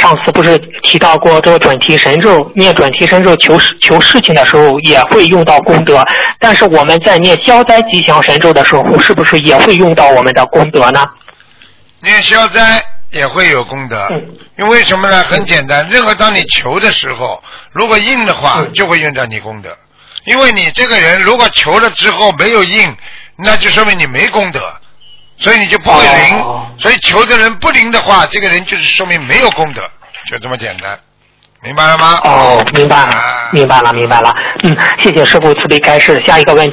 上次不是提到过这个准提神咒，念准提神咒求事情的时候也会用到功德，但是我们在念消灾吉祥神咒的时候，是不是也会用到我们的功德呢？ 念消灾也会有功德，因为什么呢？很简单，任何当你求的时候，如果应的话，就会用到你功德。因为你这个人如果求了之后没有应，那就说明你没功德，所以你就不会灵。所以求的人不灵的话，这个人就是说明没有功德，就这么简单，明白了吗？ 明白了，明白了。谢谢师父慈悲开示。下一个问题。